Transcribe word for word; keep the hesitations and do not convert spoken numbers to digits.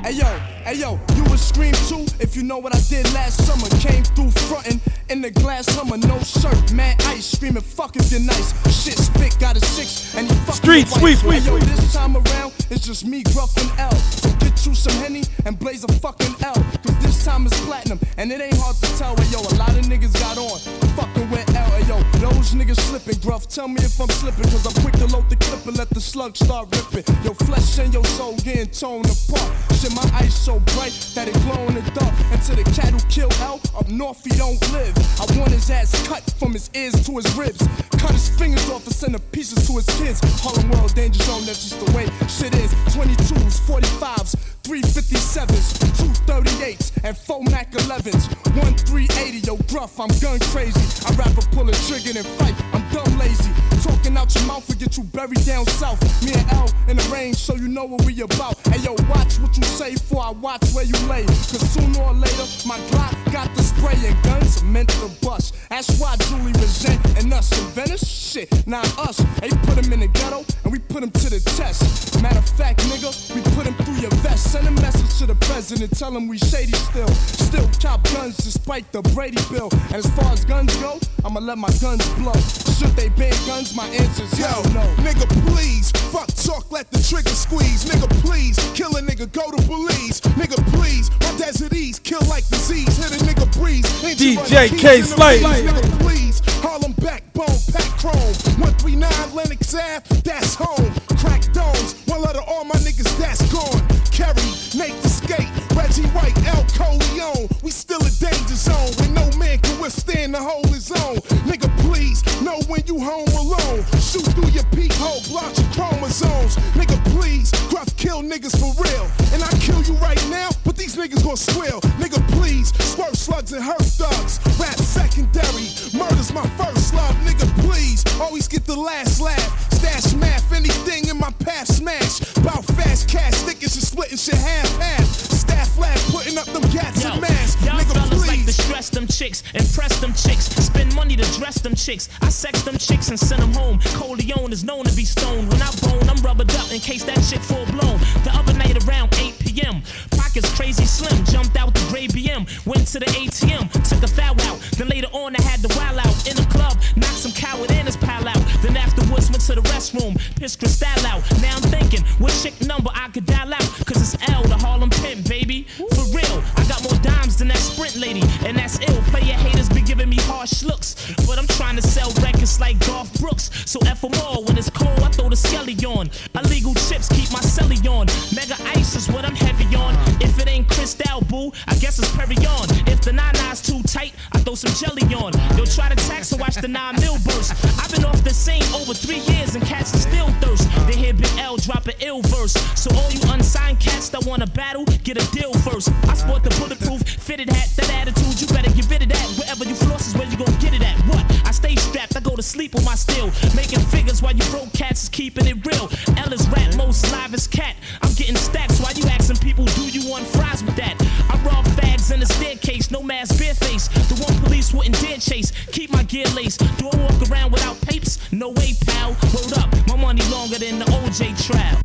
Ayo, ayo, you would scream too if you know what I did last summer. Came through frontin' in the glass Hummer, no shirt, mad ice, screaming fuck if you're nice. Shit spit, got a six, and he fucking Street sweep, sweep, Ayo, this time around, it's just me, Gruff, and L. So get you some Henny and blaze a fucking L. Cause this time it's platinum, and it ain't hard to tell. Ayo, a lot of niggas got on, fucking with L. Ayo, those niggas slipping, Gruff, tell me if I'm slipping. Cause I'm quick to load the clip and let the slug start ripping. Your flesh and your soul getting torn apart. Shit, my eyes so bright that it glow in the dark. And to the cat who killed L, up north he don't live. I want his ass cut from his ears to his ribs. Cut his fingers off and send the pieces to his kids. Harlem World Danger Zone, that's just the way shit is. twenty-twos, forty-fives, three fifty-sevens, two thirty-eights, and four Mac elevens. one three eighty, yo, Gruff, I'm gun crazy. I rap or pull a trigger and fight, I'm dumb lazy. Talking out your mouth will get you buried down south. Me and L in the range, so you know what we about. Hey yo, watch what you say before I watch where you lay. Cause sooner or later, my Glock got the spray and guns meant to bust. That's why Julie resent and us in Venice, shit, not us. They put him in the ghetto and we put him to the test. Matter of fact, nigga, we put him through your vest. Send a message to the president, tell him we shady still. Still cop guns despite the Brady bill. And as far as guns go, I'ma let my guns blow. Should they ban guns? My answer's yo, no. Nigga, please, fuck talk, let the trigger squeeze. Nigga, please, kill a nigga, go to Belize. Nigga, please, my Desert East, kill like disease. Hit a nigga breeze. D J K Slay. Nigga, please, Harlem backbone, pack chrome. one three nine Lennox Ave, that's home. Crack domes, one letter, all my niggas, that's gone. Kerry, Nate the Skate, Reggie White, El Coleon. We still a danger zone where no man can withstand the whole his own. Nigga, please, know when you home alone. Shoot through your peephole, block your chromosomes. Nigga, please, Gruff kill niggas for real. And I kill you right now, but these niggas gon' squeal. Nigga, please, squirt slugs and hurt thugs. Rap secondary, murder's my first love. Nigga, please, always get the last laugh. Stash math, anything in my path smash. Bout fast cash, sticking shit, splitting shit half half. Staff lab, putting up them gats and masks. Y'all Nigga, fellas please. like to stress them chicks, impress them chicks, spend money to dress them chicks. I sex them chicks and send them home. Coleon is known to be stoned. When I bone, I'm rubbered up in case that shit full blown. The other night around eight p.m., pockets crazy slim, jumped out the gray B M, went to the A T M, took a foul out. Then later on I had the wild out in the club, knocked some coward and his pal out. Then afterwards went to the restroom, pissed Cristal out. Now I'm thinking, what chick number I could dial out? Cause it's L, the Harlem pimp, baby. For real, I got more dimes than that Sprint lady, and that's ill. Player haters be giving me harsh looks, but I'm trying to sell records like Garth Brooks. So F them all, when it's cold I throw the skelly on. Illegal chips keep my celly on. Mega ice is what I'm heavy on. If it ain't Cristal, boo, I guess it's Perry on. If the nine-nine's too tight, I throw some jelly on. They'll try to tax and watch the nine mil burst. I've been off the scene over three years and cats are still thirst. They hear Big L drop an ill verse. So all you unsigned cats that wanna battle, get a deal first. I sport the bulletproof fitted hat, that attitude, you better get rid of that. Wherever you floss is where you gon' get it at. What? I stay strapped, I go to sleep with my steel. Making figures while you broke cats is keeping it real. L is rap, most live is cat. I'm getting stacks while you asking people, do you want fries with that? I rob fags in the staircase, no mask, bare face. The one police wouldn't dare chase. Keep my gear laced. Do I walk around without papes? No way, pal. Word up, my money longer than the O J trial.